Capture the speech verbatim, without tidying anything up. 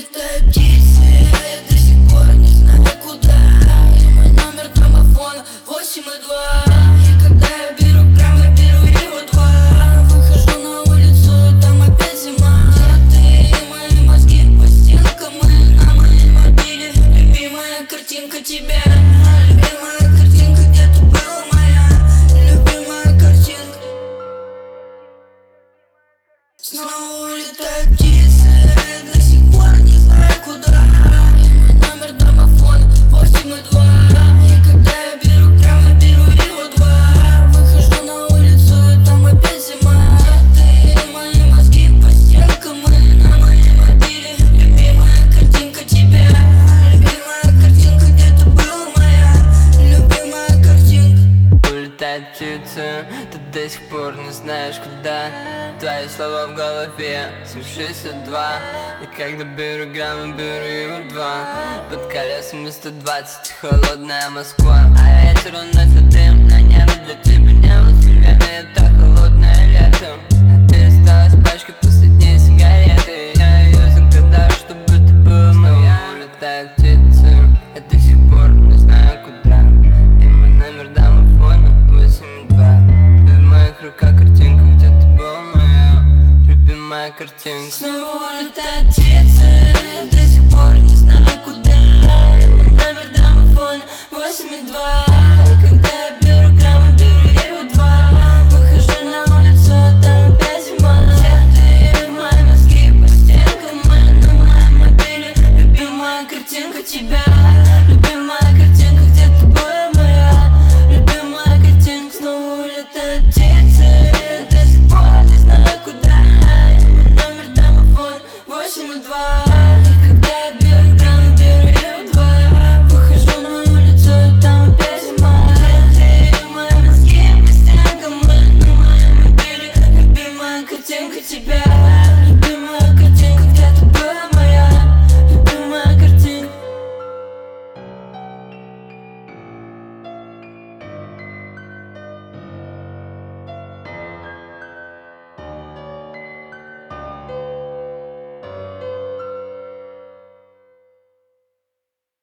улетают птицы, а я до сих пор не знаю куда. И мой номер домофона восемь и два. И когда я беру грамм, я беру его два. Выхожу на улицу, там опять зима. Ты и мои мозги по стенкам, и на моей мобиле любимая картинка тебя. Любимая картинка, где ты была моя. Любимая картинка. Снова улетают птицы, я до сих пор не знаю куда. И мой номер домофона восемь и два. И когда я беру грамм, я беру его два. Выхожу на улицу, и там опять зима. Ты и мои мозги по стенкам, и на моей мобиле любимая картинка тебя. Любимая картинка, где ты была моя. Любимая картинка. Улетает птица, ты до сих пор не знаешь куда. Твои слова в голове, семь шестьдесят два. И когда беру грамм, беру его два. Под колесами сто двадцать, холодная Москва. А ветер уносит дым, на небо для тебя небо с кривями. Это холодное лето. Ты осталась пачкой последней сигареты. Я ее загадаю, чтобы ты была моя. Улетает птица, я до сих пор не знаю куда. И мой номер домофона восемь и два. И в моих руках картинка, где ты была моя любимая картинка. Снова улетает птица, я до сих пор не знаю куда. И мой номер домофона восемь и два. И когда я беру грамм, я беру его два. Выхожу на улицу, там опять зима. Ты и мои мозги по стенкам, и на моем мобиле любимая картинка тебя. Любимая картинка, где ты была моя. Любимая картинка. Снова улетает птица, я до сих пор не знаю куда. И мой номер домофона восемь и два. И когда я беру грамм, беру его два. Выхожу на улицу, там опять зима. Ты и мои мозги по стенкам, и на моем мобиле любимая картинка тебя.